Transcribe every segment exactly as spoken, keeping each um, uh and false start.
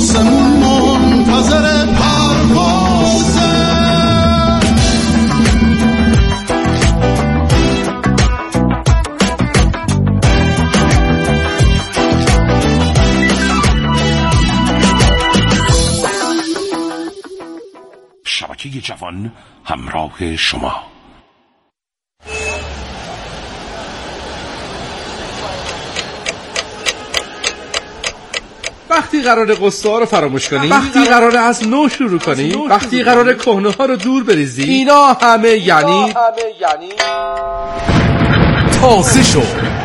آسمون منتظر پروازه. شبکه جوان همراه شما. وقتی قراره قصه ها رو فراموش کنی، وقتی قراره از نو شروع کنی، وقتی قراره کهنه ها رو دور بریزی، اینا همه یعنی تازه شو.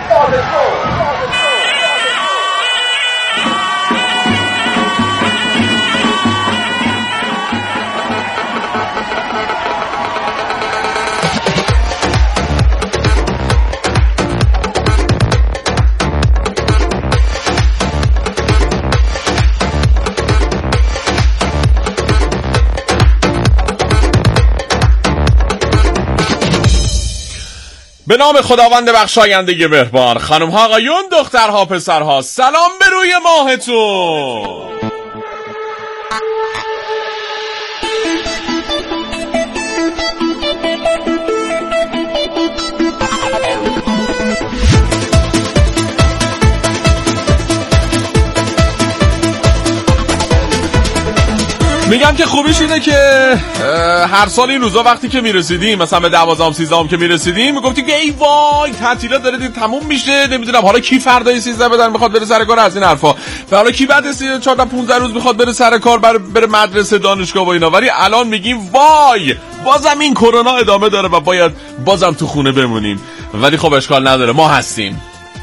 به نام خداوند بخشاینده مهربان، خانم ها آقایون، دخترها پسرها، سلام به روی ماهتون. میگم که خوبیش اینه که هر سال این روزا وقتی که میرسیدیم مثلا به دوازدهم سیزدهم که میرسیدیم میگفتی که ای وای تعطیلات داره دید تموم میشه، نمیدونم حالا کی فردای سیزده بدن میخواد بره سر کار، از این حرفا، و حالا کی بعد چهارده پانزده روز میخواد بره سر کار، بره, بره مدرسه دانشگاه و اینا. ولی الان میگیم وای بازم این کرونا ادامه داره و باید بازم تو خونه بمونیم. ولی خب اشکال نداره، ما هستیم.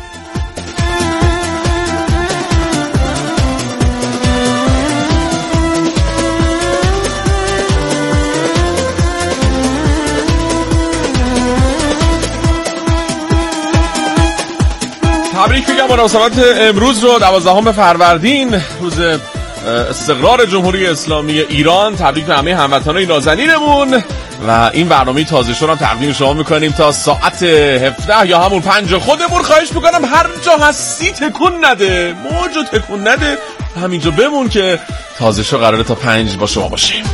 تبریک میگم مناسبت امروز رو دوازدهم فروردین، روز استقرار جمهوری اسلامی ایران. تبریک به همه هموطنان نازنینمون و این برنامه تازه شو رو تقدیم شما میکنیم تا ساعت هفده یا همون پنج خودمون. خواهش میکنم هر جا هستی تکون نده، موجو تکون نده، همینجا بمون که تازه شو قراره تا پنج با شما باشیم.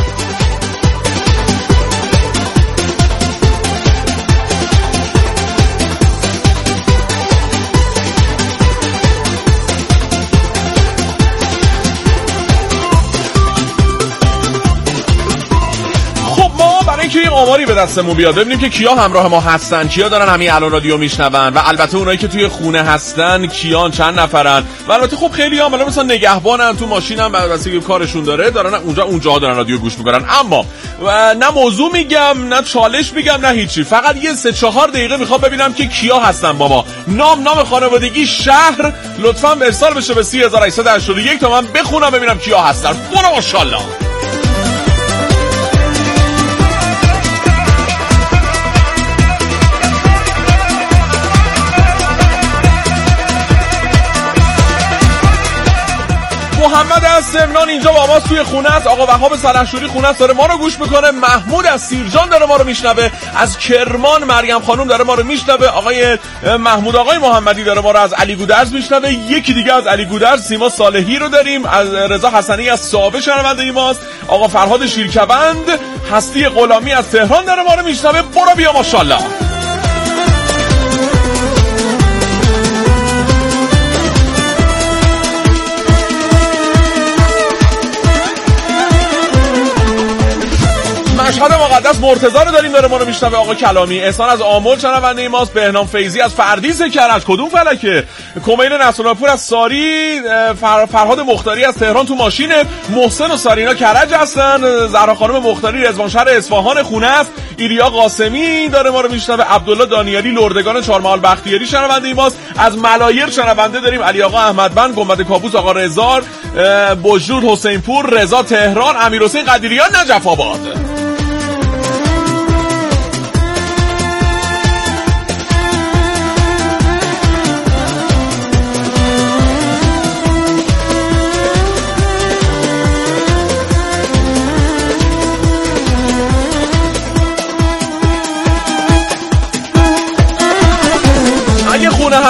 که یه آماری به دستمون بیاد ببینیم که کیا همراه ما هستن، کیا دارن همین الان رادیو میشنون، و البته اونایی که توی خونه هستن کیان، چند نفرن. و البته خب خیلی ها مثلا مثلا نگهبانن، تو ماشینن، واسه کارشون داره دارن اونجا اونجا دارن رادیو گوش میکنن. اما و نه موضوع میگم نه چالش میگم نه هیچی، فقط یه سه چهار دقیقه میخوام ببینم که کیا هستن با ما. نام نام خانوادگی شهر لطفاً ارسال بشه به سی هزار و هشتصد و هشتاد و یک تا من بخونم ببینم کیا هستن. برو ماشاءالله. محمد از سمنان اینجا با ماست توی خونه است. آقا وهاب سلحشوری خونه است داره ما رو گوش میکنه. محمود از سیرجان داره ما رو میشنوه. از کرمان مریم خانم داره ما رو میشنوه. آقای محمود آقای محمدی داره ما رو از علی گودرز میشنوه. یکی دیگه از علی گودرز سیما صالحی رو داریم. از رضا حسنی از ساوه شنونده ماست. آقا فرهاد شیرکوند، هستی غلامی از تهران داره ما رو میشنوه. برو بیا ماشاءالله. مشهد مقدس مرتضی رو داریم داره ما رو میشنوه. آقا کلامی. احسان از آمل شنونده ماست. بهنام فیضی از فردیس کرج. کدوم فلکه؟ کمیل نصرالپور از ساری. فر... فرهاد مختاری از تهران تو ماشینه. محسن و سارینا کرج هستن. زهرا خانم مختاری رضوانشهر اصفهان خونه است. ایلیا قاسمی داره ما رو میشنوه. عبدالله دانیالی لردگان چهارمحال بختیاری شنونده ماست. از ملایر شنونده داریم علی آقا احمدبند، گنبد کابوس آقا رضا، بجرود حسین پور، رضا تهران، امیرحسین قدیریان نجف آباد.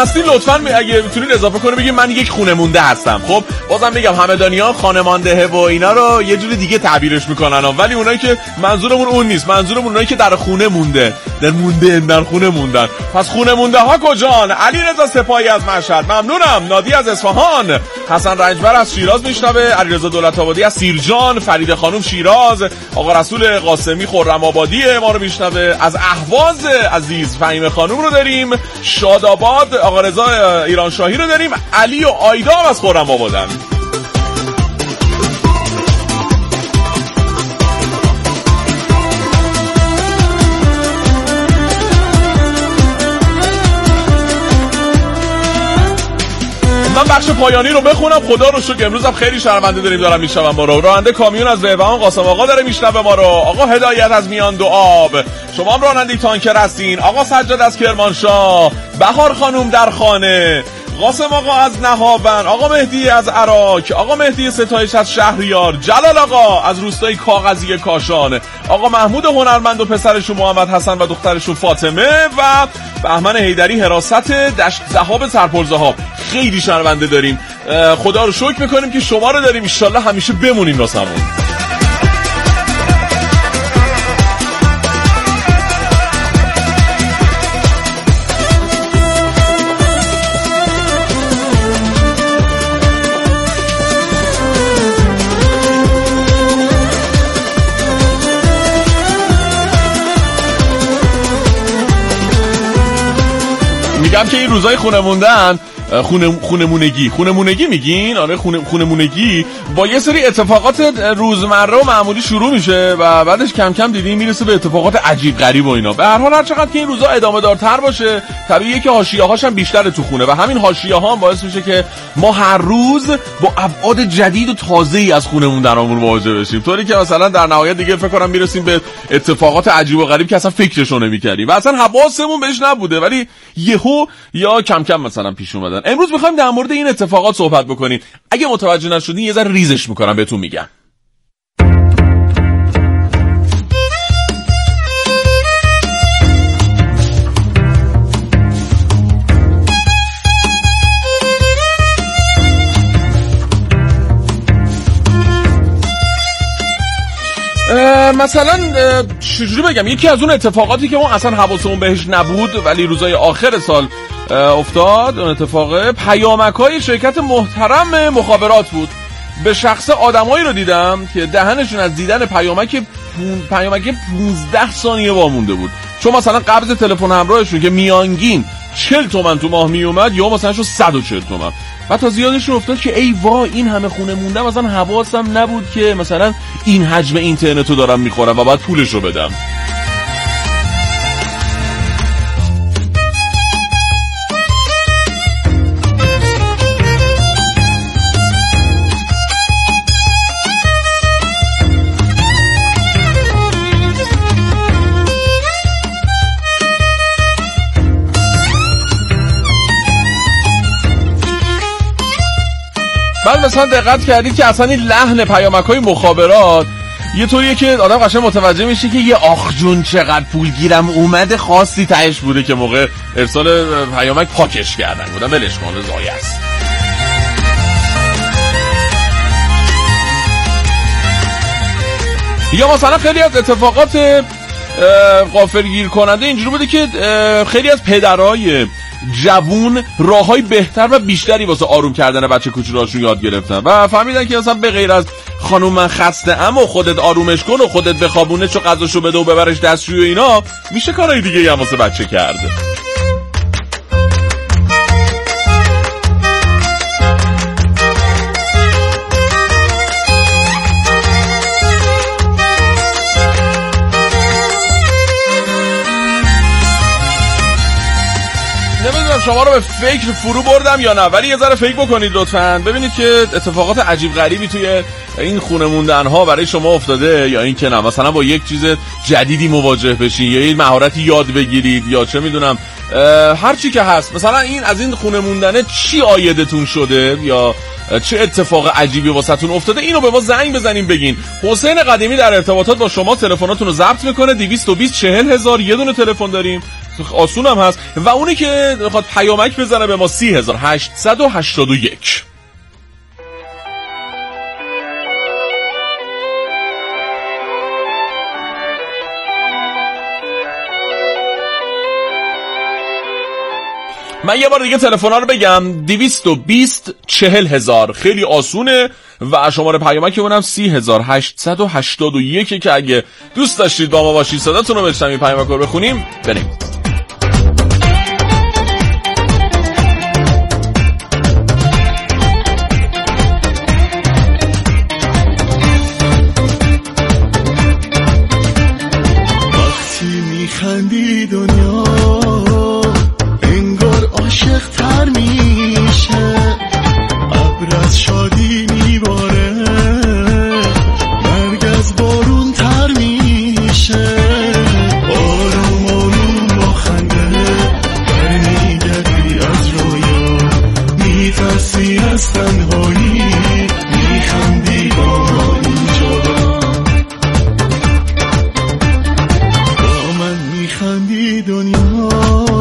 هستین لطفاً اگه میتونید اضافه کنید بگید من یک خونه مونده هستم. خب بازم میگم همدانی‌ها خانمانده و اینا رو یه جوری دیگه تعبیرش میکنن، ولی اونایی که منظورمون اون نیست، منظورمون اونایی که در خونه مونده، در مونده در خونه موندن. پس خونه مونده ها کجان؟ علیرضا سپاهی از مشهد، ممنونم. نادی از اصفهان، حسن رنجبر از شیراز میشنوه، علیرضا دولت آبادی از سیرجان، فرید خانم شیراز، آقا رسول قاسمی خرم آبادی ما رو میشنوه، از اهواز عزیز فهیم خانم رو داریم، شاداباد آقا رضا ایران شاهی رو داریم، علی و آیدا از خرم آبادن. من بخش پایانی رو بخونم. خدا رو شکر امروز هم خیلی شرمنده داریم دارم میشنوم ما رو. راننده کامیون از بهبهان قاسم آقا داره میشنوه ما رو. آقا هدایت از میان دو آب، شما هم راننده تانکر هستین. آقا سجاد از کرمانشاه، بهار خانوم در خانه، قاسم آقا از نهاون، آقا مهدی از عراق، آقا مهدی ستایش از شهریار، جلال آقا از روستای کاغذی کاشان، آقا محمود هنرمند و پسرشون محمد حسن و دخترشون فاطمه و بهمن حیدری حراست دشت ذهاب سرپرزهاب. خیلی شرمنده داریم. خدا رو شکر میکنیم که شما رو داریم. ان شاءالله همیشه بمونیم واسمون. میگم که این روزای خونه موندن، خونه خونمونگی خونمونگی میگین، آره خونه خونمونگی با یه سری اتفاقات روزمره و معمولی شروع میشه و بعدش کم کم دیدین میرسه به اتفاقات عجیب غریب و اینا. به هر حال هر چقدر که این روزا ادامه دارتر باشه طبیعیه که حاشیه‌هاش هم بیشتر تو خونه و همین حاشیه‌ها هم باعث میشه که ما هر روز با ابعاد جدید و تازه‌ای از خونه موندنمون مواجه بشیم، طوری که مثلا در نهایت دیگه فکر کنم میرسیم به اتفاقات عجیب و غریب که اصلا فکرشو نمی‌کردیم و اصلا حواسمون بهش نبوده، ولی یهو یا کم کم مثلا پیش اومدن. امروز میخوایم در مورد این اتفاقات صحبت بکنیم. اگه متوجه نشدین یه ذره ریزش میکنم بهتون میگم. مثلا چجوری بگم، یکی از اون اتفاقاتی که ما اصلا حواسمون بهش نبود ولی روزای آخر سال افتاد، اون اتفاق پیامک‌های شرکت محترم مخابرات بود. به شخص آدمایی رو دیدم که دهنشون از دیدن پیامک پیامک پانزده ثانیه وامونده بود، چون مثلا قبض تلفن همراهشون که میانگین چهل تومن تو ماه میومد یا مثلا شو صد و چهل تومن. بعد تا زیادشون افتاد که ای وای این همه خونه موندم، مثلا حواسم نبود که مثلا این حجم اینترنتو دارم میخورم و بعد پولشو بدم. بعد مثلا دقت کردید که اصلا این لحن پیامک‌های مخابرات یه طوریه که آدم قشنگ متوجه میشه که یه آخ جون چقدر پول گیرم اومده خاصی تهش بوده که موقع ارسال پیامک پاکش کردن بودن. ولش کن زایه است. یا مثلا خیلی از اتفاقات غافلگیر کننده اینجوری بوده که خیلی از پدرای جوون راههای بهتر و بیشتری واسه آروم کردن بچه کوچولاشون یاد گرفتن و فهمیدن که اصلا به غیر از خانوم من خسته ام و خودت آرومش کن و خودت بخوابونه چو غذاشو بده و ببرش دستشویی و اینا، میشه کارهای دیگه هم واسه بچه کرد. شما رو به فکر فرو بردم یا نه، ولی یه ذره فکر بکنید لطفاً، ببینید که اتفاقات عجیب غریبی توی این خونه موندن ها برای شما افتاده یا این که نه. مثلا با یک چیز جدیدی مواجه بشین یا این مهارتی یاد بگیرید یا چه میدونم هر چی که هست. مثلا این از این خونه موندنه چی عایدتون شده یا چه اتفاق عجیبی واسهتون افتاده، اینو به ما زنگ بزنین بگین. حسین قدیمی در ارتباطات با شما تلفناتون رو ضبط میکنه. دویست و بیست چهل هزار یه دونه تلفن داریم آسون هم هست و اونی که بخواد پیامک بزنه به ما سی هزار هشتصد و هشتاد و یک. من یه بار دیگه تلفن‌ها رو بگم: دویست و بیست چهل هزار. خیلی آسونه و شماره پیامک اونم سی هزار هشتصد و هشتاد و یک که اگه دوست داشتید با ما باشید صداتون رو بشنویم پیامک رو بخونیم. بریم. وقتی میخندی دنیا عاشق تر میشه، ابر از شادی میباره، مرگ از بارون تر میشه، آروم آروم با خنده برمیگردی از رویا، میترسی از تنهایی، میخندی با اینجا، با من میخندی دنیا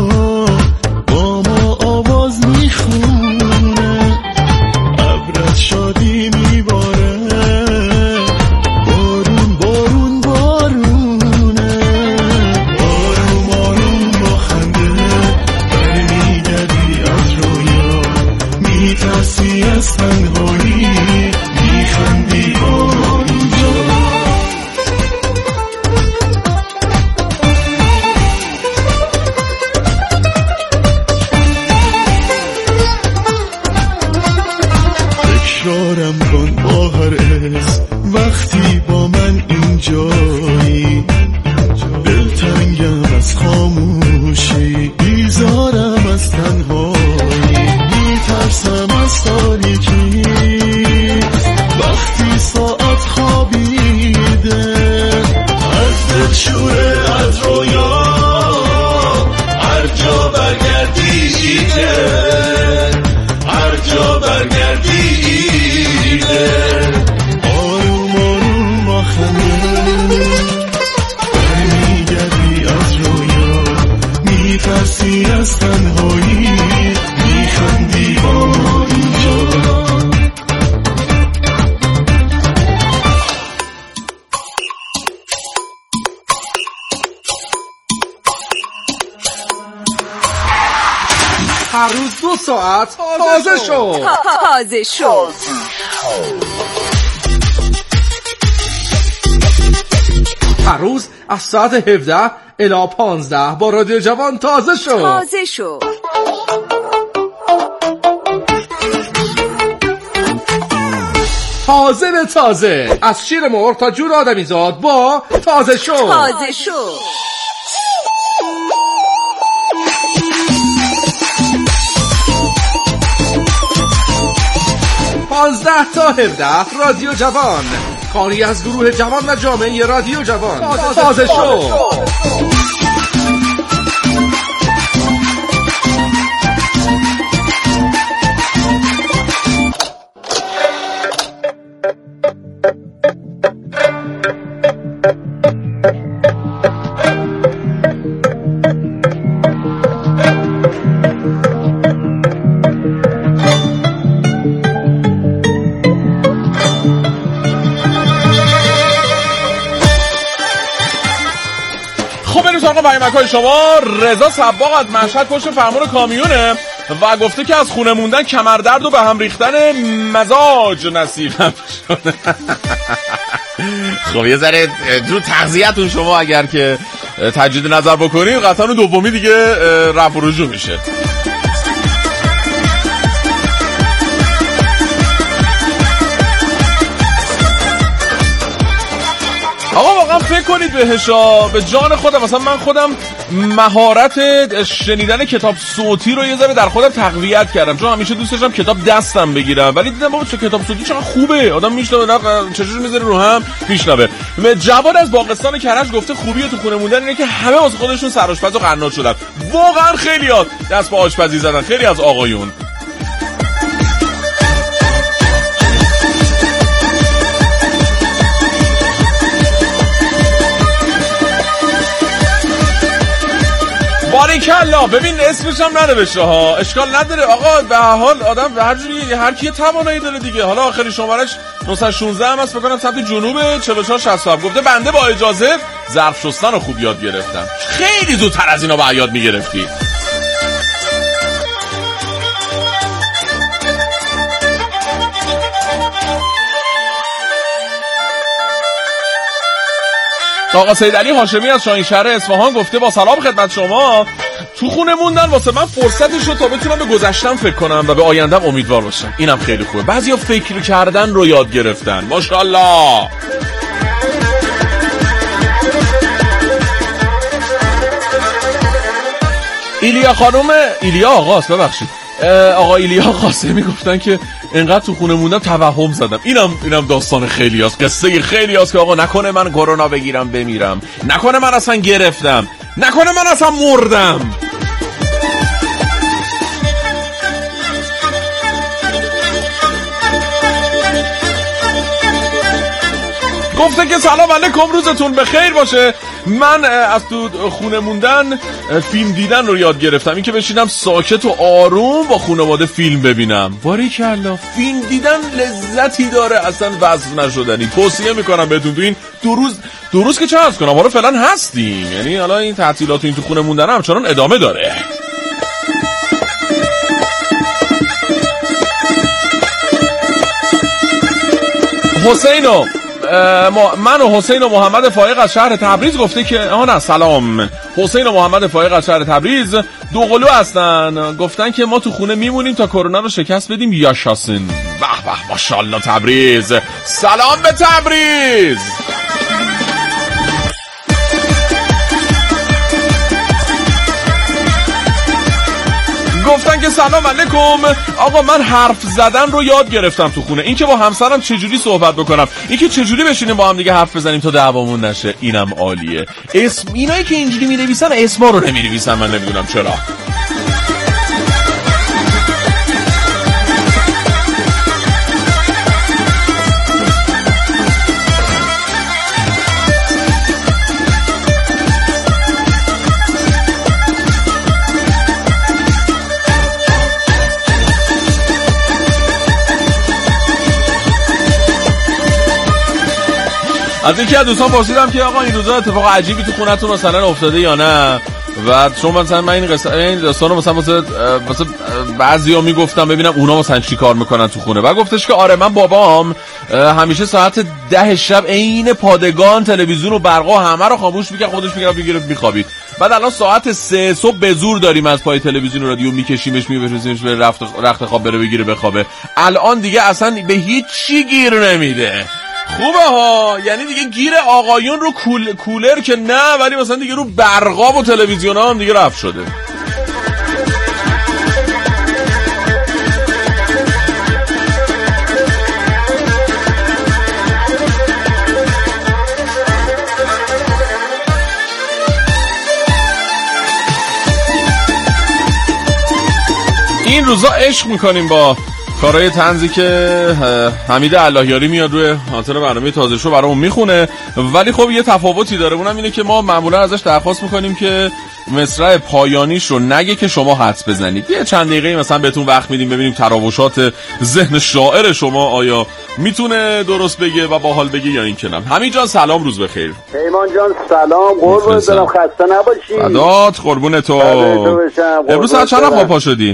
تکرارم کن با هر اسم وقتی با من اینجایی، دلتنگم از خاموشی، بیزارم از تنهایی، میترسم از تاریکی وقتی ساعت خوابیده، از دل شوره از رویا هر جا برگردی دیده، هر جا برگردی آروم آروم با خنده برمیگردی از رویا، میترسی از تنهایی، میخندی با اینجا. هر روز دو ساعت تازه شو تازه شو هر روز از ساعت هفده الی پانزده با رادیو جوان تازه شو تازه شو تازه به تازه، از شیر مرغ تا جور آدمیزاد با تازه شو تازه شو پانزده تا هفده رادیو جوان، کاری از گروه جوان و جامعه رادیو جوان. تازه, تازه شو پیامک‌های شما. رضا صباغ از مشهد پشت فرمون کامیونه و گفته که از خونه موندن کمردرد و به هم ریختن مزاج نصیبم شده. خب یه ذره رو تغذیه‌تون شما اگر که تجدید نظر بکنید قطعا دومی دیگه رفع و رجوع میشه. آقا واقعا فکر کنید بهشا، به جان خودم، مثلا من خودم مهارت شنیدن کتاب صوتی رو یه ذره در خودم تقویت کردم، چون همیشه دوست داشتم کتاب دستم بگیرم، ولی دیدم بابا چه کتاب صوتی چقدر خوبه، آدم میشنوه چجوری میذاره رو هم میشنوه. جواد از باغستان کرج گفته خوبیه تو خونه موندن اینه که همه واسه خودشون سرآشپز و قنات شدن. واقعا خیلی‌ها دست به آشپزی زدن، خیلی از آقایون. باریکلا. ببین اسمش هم ننوشته ها، اشکال نداره آقا، به هر حال آدم به هر جوری هر کی توانایی داره دیگه. حالا آخرین شمارش نهصد و شانزده هم هست، فکر کنم سمت جنوب چهل و چهار شصت و هفت. گفته بنده با اجازه ظرف شستن رو خوب یاد گرفتم. خیلی زودتر از اینا با یاد میگرفتی. آقا سید علی هاشمی از شاهینشهر اصفهان گفته با سلام خدمت شما، تو خونه موندن واسه من فرصتی شد تا بتونم به گذشتم فکر کنم و به آیندم امیدوار باشم. اینم خیلی خوبه. بعضیا فکر کردن رو یاد گرفتن. ماشاءالله. ایلیا خانم ایلیا آقاست، ببخشید آقا ایلیا قاسمی گفتن که اینقدر تو خونه موندم توهم زدم. اینم اینم داستان خیلی هست، قصه خیلی هست که آقا نکنه من کرونا بگیرم بمیرم، نکنه من اصلا گرفتم، نکنه من اصلا مردم. گفته که سلام علیکم، روزتون بخیر باشه. من از تو خونه موندن فیلم دیدن رو یاد گرفتم، این که بشینم ساکت و آروم با خانواده فیلم ببینم. باریکلا. فیلم دیدن لذتی داره اصلا وصف نشدنی. توصیه میکنم بهتون. تو این دو روز دو روز که چه عرض کنم، حالا فعلا هستیم، یعنی حالا این تعطیلات این تو خونه موندن همچنان ادامه داره. حسینو من و حسین و محمد فائق از شهر تبریز گفته که آها نه سلام حسین و محمد فائق از شهر تبریز دو قلو هستن، گفتن که ما تو خونه میمونیم تا کرونا رو شکست بدیم یا شاسین. به به ماشاءالله تبریز. سلام به تبریز. گفتن که سلام علیکم آقا، من حرف زدن رو یاد گرفتم تو خونه، این که با همسرم چجوری صحبت بکنم، این که چجوری بشینیم با هم دیگه حرف بزنیم تا دعوامون نشه، اینم عالیه. اسم اینایی که اینجوری می‌نویسن اسما رو نمی‌نویسن، من نمیدونم چرا. از یکی از دوستان پرسیدم که آقا این روزا اتفاق عجیبی تو خونتون مثلا افتاده یا نه، و چون مثلا من این قصه این داستانو مثلا مثلا مثلا بعضیا میگفتم ببینم اونا مثلا چی کار میکنن تو خونه، و گفتش که آره من بابام همیشه ساعت ده شب عین پادگان تلویزیون و برقا همه رو خاموش میکرد، خودش میگرفت میگرفت میخوابید. بعد الان ساعت سه صبح به زور داریم از پای تلویزیون و رادیو میکشیمش میبرسیمش به رفت رخت خواب بره بگیره بخوابه. الان دیگه اصلا به هیچ چی گیر نمیده. خوبه ها، یعنی دیگه گیر آقایون رو کول... کولر که نه، ولی مثلا دیگه رو برقاب و تلویزیون ها هم دیگه رفت شده. این روزا عشق میکنیم با کارهای طنزی که حمید اللهیاری میاد روی آنتن برنامه تازه شو برامون میخونه، ولی خب یه تفاوتی داره، اونم اینه که ما معمولا ازش درخواست میکنیم که مصرع پایانیش رو نگه که شما حدس بزنید. یه چند دقیقه مثلا بهتون وقت میدیم ببینیم تراوشات ذهن شاعر شما آیا میتونه درست بگه و باحال بگه یا این که نه. حمید جان سلام، روز بخیر. پیمان جان سلام، قربونت برم، خسته نباشی. فدات قربون تو. امروز چند وقت پا شدی؟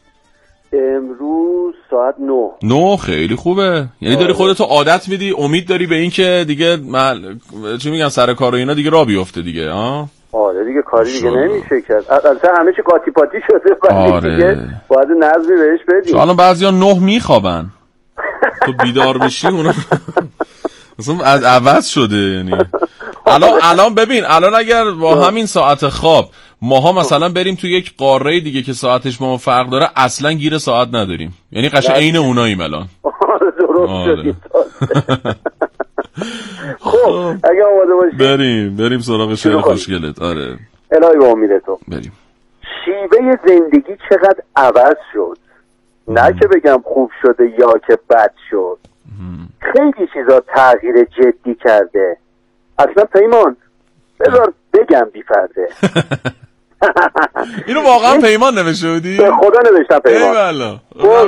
امروز ساعت نه. نه خیلی خوبه، یعنی داری خودتو عادت میدی، امید داری به این که دیگه مل... چی میگن سر کار و اینا دیگه راه بیفته دیگه. ها آره دیگه کاری دیگه نمیشه کرد، اصلا همه چی قاطی پاتی شده. آره. دیگه باید نظمی بهش بدیم. الان بعضیا نه میخوابن تو بیدار بشی اونا اصلا از عوض شده. یعنی الان الان ببین، الان اگر با همین ساعت خواب ماها مثلا بریم تو یک قاره دیگه که ساعتش با ما فرق داره، اصلا گیر ساعت نداریم، یعنی قشنگ عین اوناییم الان. درست شدید. خب اگه آماده باشی بریم بریم سراغ شعر خوشگلت. آره الهی با امید تو بریم. شیوه زندگی چقدر عوض شد، نه که بگم خوب شده یا که بد شد، خیلی چیزا تغییر جدی کرده. اصلا پیمان بذار بگم بی پرده، اینو واقعا پیمان نوشته بودی؟ به خدا نوشتم پیمان. ایوالا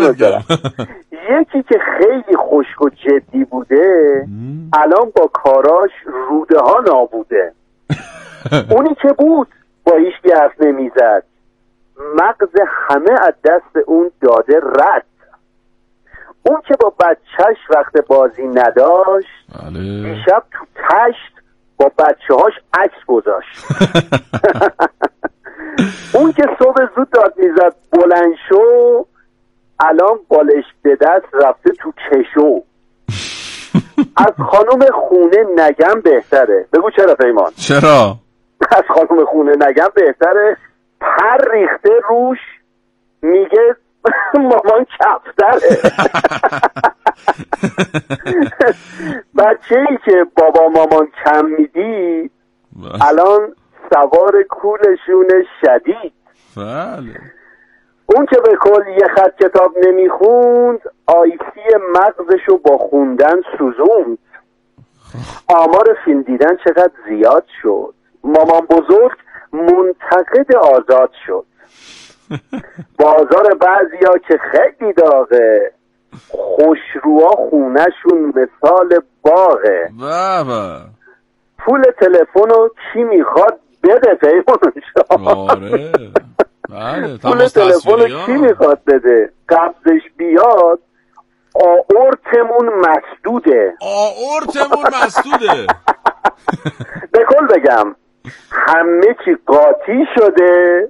یکی که خیلی خشک و جدی بوده الان با کاراش روده ها نابوده. اونی که بود با هیچ حرف نمیزد، مغز همه از دست اون داده رد. اون که با بچهش وقت بازی نداشت دیشب تو تشت با بچه هاش عکس گذاشت. اون که صبح زود داد میزد بلند شو، الان بالش به دست رفته تو چشو. از خانم خونه نگم بهتره. بگو چرا پیمان؟ چرا؟ از خانم خونه نگم بهتره. پر ریخته روش، میگه مامان کفتره. بچه ای که بابا مامان کم میدید الان سوار کولشون شدید. بله. اون که به کل یه خط کتاب نمیخوند، آیسی مغزشو با خوندن سوزوند. آمار فیلم دیدن چقدر زیاد شد، مامان بزرگ منتقد آزاد شد. بازار بعضیا که خیلی داغه، خوشروها خونهشون مثال باغه. بابا پول تلفنو کی میخواد بده پیمان شد. آره بله. پول تلفنو کی میخواد بده، قبضش بیاد آورتمون مسدوده. آورتمون مسدوده. به کل بگم همه چی قاطی شده.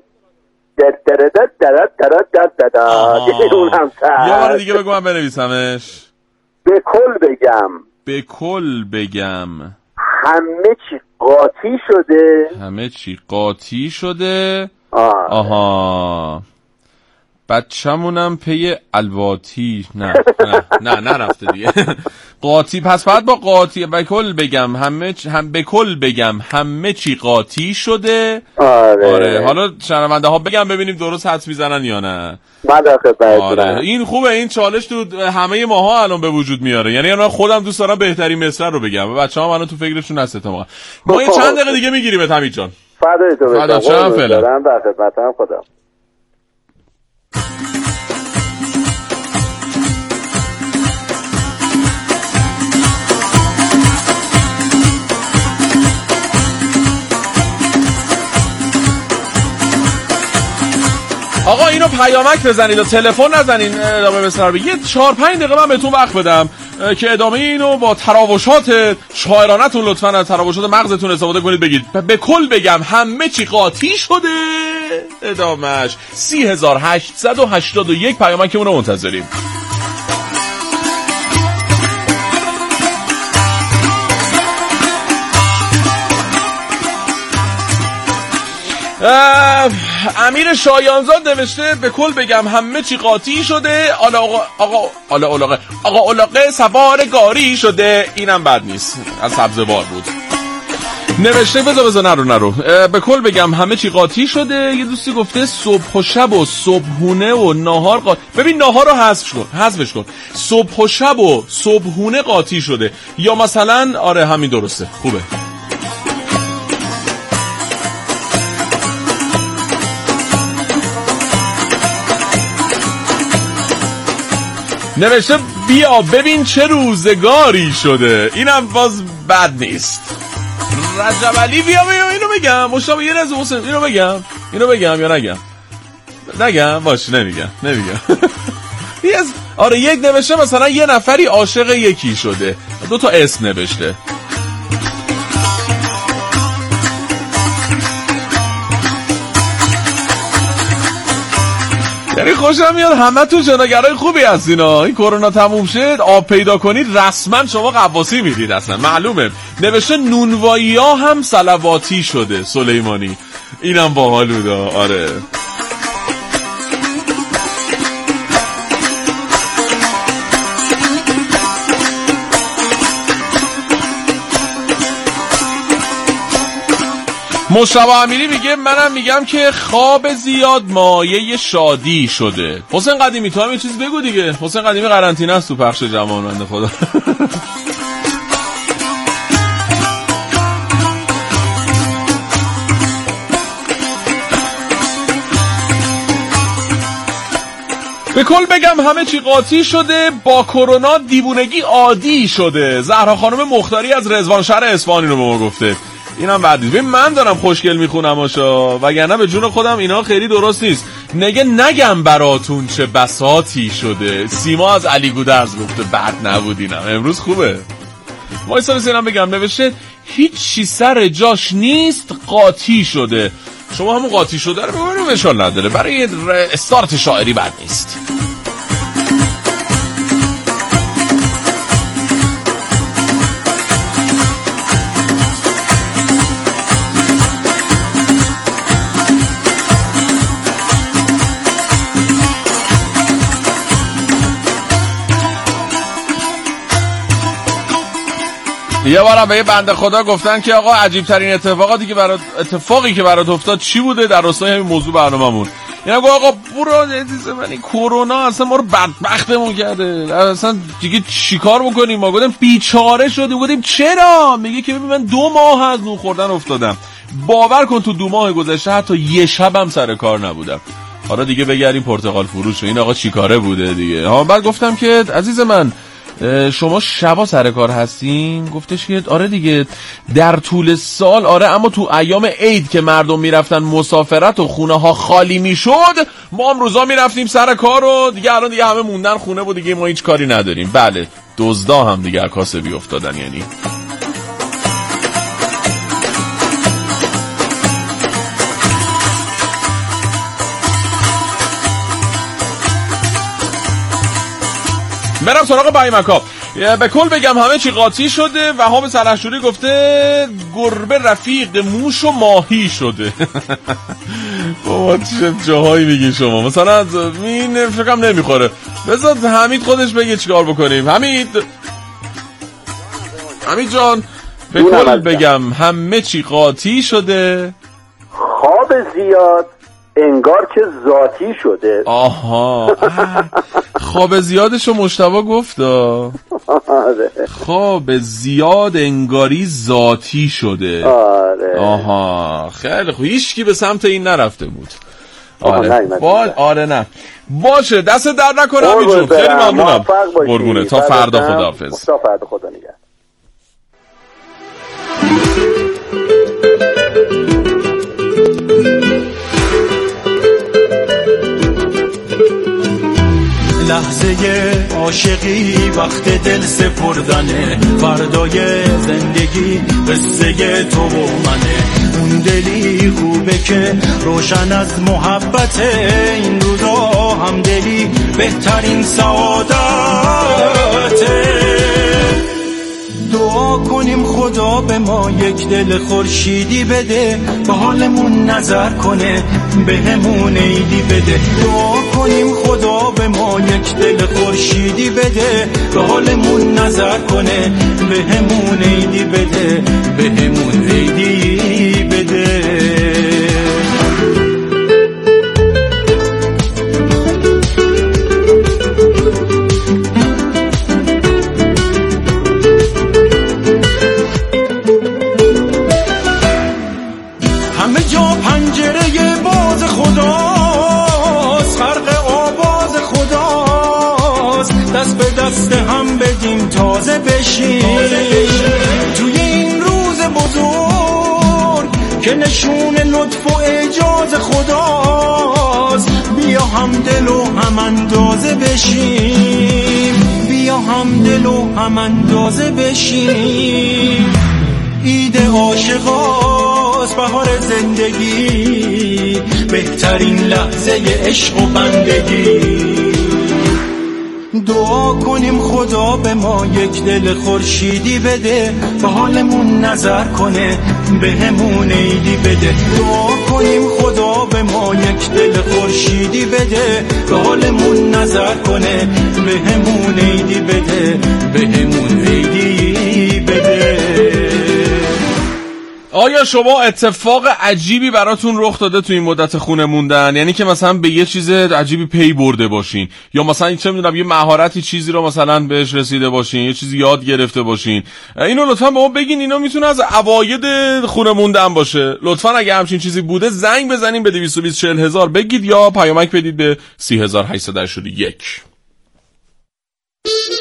یه بار دیگه بگو من بنویسمش. به کل بگم به کل بگم همه چی قاطی شده. همه چی قاطی شده. آه. آها بچه‌مونم پی الواتی. نه نه نه نرفته دیگه. قاطی پس بعد با قاطی به کل بگم همه چ... هم به کل بگم همه چی قاطی شده. آره, آره. حالا شنونده ها بگم ببینیم درست حدس میزنن یا نه. من آره. این خوبه، این چالش تو همه ماها الان به وجود میاره. یعنی من خودم دوست دارم بهترین مصرع رو بگم و بچه‌ها الان تو فکرشون هست تا ما. ما یه چند دقیقه دیگه میگیریم حمید جان. فدای تو باشم. فدای چند فعلا. دارم در خدمتم. خدا. آقا اینو پیامک بزنید و تلفن نزنین ادامه بسر بگید. یه چهار پنج دقیقه من بهتون وقت بدم که ادامه اینو با تراوشات شاعرانتون لطفاً از تراوشات مغزتون استفاده کنید بگید. به کل بگم همه چی قاطی شده. ادامهش سی هزار هشتصد و هشتاد و یک پیامکمون رو منتظریم. امیر شایانزاد نوشته به کل بگم همه چی قاطی شده. آلا آقا آقا آلا اولاقه آقا اولاقه سوار گاری شده. اینم بد نیست، از سبزوار بود. نوشته بذار بذار نرو نرو به کل بگم همه چی قاطی شده. یه دوستی گفته صبح و شب و صبحونه و ناهار قاطی. ببین ناهار رو حذف کن، حذفش کن. صبح و شب و صبحونه قاطی شده. یا مثلا آره همین درسته، خوبه. نوشته بیا ببین چه روزگاری شده. اینم باز بد نیست. رجب علی بیا بیا اینو بگم. مشتاق یه رز حسین اینو بگم. اینو بگم یا نگم؟ نگم باش نمیگم نمیگم. یس آره یک نوشته مثلا یه نفری عاشق یکی شده. دو تا اسم نوشته. یعنی خوشم میاد همه تو شناگرای خوبی هستین ها. این کرونا تموم شد آب پیدا کنید رسما شما قواسی میدید اصلا معلومه. نوشته نونوایی ها هم صلواتی شده سلیمانی. اینم باحال بود. آره مشتاق امیری میگه منم میگم که خواب زیاد مایه شادی شده. حسین قدیمی تو هم یه چیز بگو دیگه. حسین قدیمی قرنطینه است تو پخش جوان بنده خدا. به کل بگم همه چی قاطی شده، با کرونا دیوونگی عادی شده. زهرا خانم مختاری از رضوانشهر اصفهان اینو به ما گفته. اینم بعد ببین من دارم خوشگل میخونم آشا، وگرنه به جون خودم اینا خیلی درست نیست. نگه نگم براتون چه بساطی شده. سیما از علی گودرز گفته بد نبود اینم. امروز خوبه. وایسا سینم بگم نوشته هیچی سر جاش نیست قاطی شده. شما همون قاطی شده رو ببینیم اشکال نداره، برای استارت شاعری بد نیست. یه بارم به یه بنده خدا گفتن که آقا عجیب ترین اتفاقاتی که برات اتفاقی که برات افتاد چی بوده در راستای همین موضوع برنامه‌مون. اینا گفت آقا برو عزیز من این کرونا اصلا ما رو بدبختمون کرده، اصلا دیگه چیکار بکنیم؟ ما گفتم بیچاره شدیم. گفتیم چرا؟ میگه که ببین من دو ماه از نون خوردن افتادم. باور کن تو دو ماه گذشته حتی یه شبم سر کار نبودم. حالا دیگه بگردیم پرتقال فروش. این آقا چیکاره بوده دیگه. ها بعد گفتم که عزیز من شما شبا سر کار هستین؟ گفتش که آره دیگه در طول سال آره، اما تو ایام عید که مردم میرفتن مسافرت و خونه ها خالی میشد ما هم روزا میرفتیم سر کار و دیگه الان دیگه همه موندن خونه و دیگه ما هیچ کاری نداریم. بله دزدا هم دیگه کاسه بی افتادن. یعنی برم سراغ بایمکا. به کل بگم همه چی قاطی شده. وهاب سلحشوری گفته گربه رفیق موش و ماهی شده. بابا چه جاهایی میگی شما؟ مثلا این فکرم نمیخوره. بذار حمید خودش بگه چیکار بکنیم. حمید حمید جان به کل بگم همه چی قاطی شده. خواب زیاد انگار که ذاتی شده. آها خواب زیادشو مجتبی گفت. خواب زیاد انگاری ذاتی شده. آره. آها خیلی خوب. هیچ کی به سمت این نرفته بود. آره با... آره نه باشه دست در نکنه همینجور. خیلی ممنونم. قربونه تا فردا خداحافظ. تا فردا خدا نگهدار. لحظه عاشقی وقت دل سپردنه، فردای زندگی قصه تو و منه. اون دلی خوبه که روشن از محبته، این روزا هم دلی بهترین سعادته. دعا کنیم خدا به ما یک دل خورشیدی بده، به حالمون نظر کنه به همون عیدی بده. دعا کنیم خدا به ما یک دل خورشیدی بده، به حالمون نظر کنه به همون عیدی بده، به همون عیدی بده. تازه بشیم توی این روز بزرگ که نشون لطف و اعجاز خداست. بیا هم دل و هم اندازه بشیم، بیا هم دل و هم اندازه بشیم. عید عاشقاست بهار زندگی، بهترین لحظه عشق و بندگی. دعا کنیم خدا به ما یک دل خورشیدی بده، به حالمون نظر کنه به همون عیدی بده. دعا کنیم خدا به ما یک دل خورشیدی بده، به حالمون نظر کنه به همون عیدی بده، به همون عیدی بده. آیا شما اتفاق عجیبی براتون رخ داده تو این مدت خونه موندن؟ یعنی که مثلا به یه چیز عجیبی پی برده باشین، یا مثلا چه میدونم یه مهارتی چیزی رو مثلا بهش رسیده باشین، یه چیزی یاد گرفته باشین. اینو لطفا به ما بگین. اینا میتونه از اواید خونه موندن باشه. لطفا اگه همچین چیزی بوده زنگ بزنین به دویست و بیست چهل هزار بگید، یا پیامک بدید به سی هزار و هشتصد و یک.